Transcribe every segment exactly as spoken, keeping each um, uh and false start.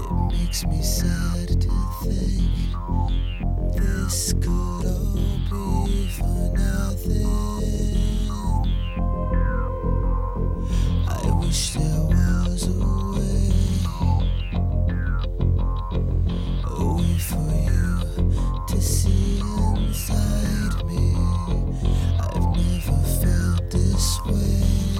makes me sad to think this could all be for nothing. I wish there was a way, a way for you to see inside me. I've never felt this way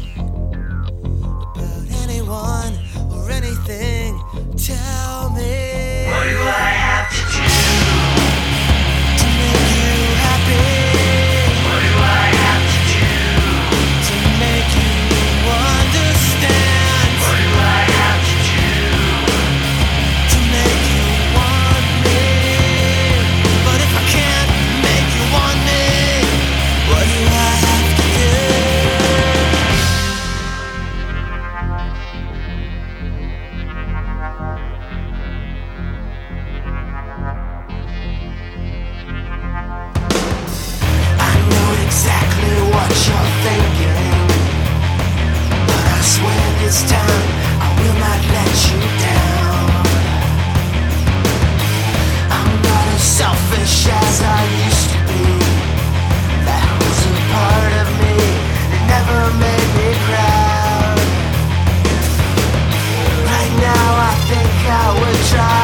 about anyone or anything. Tell me, what do I have to do to make you happy? What do I have to do to make you understand? What do I have to do to make you want me? But if I can't make you want me, what do I have to do? Exactly what you're thinking, but I swear this time I will not let you down. I'm not as selfish as I used to be. That was a part of me that never made me proud. Right now I think I would try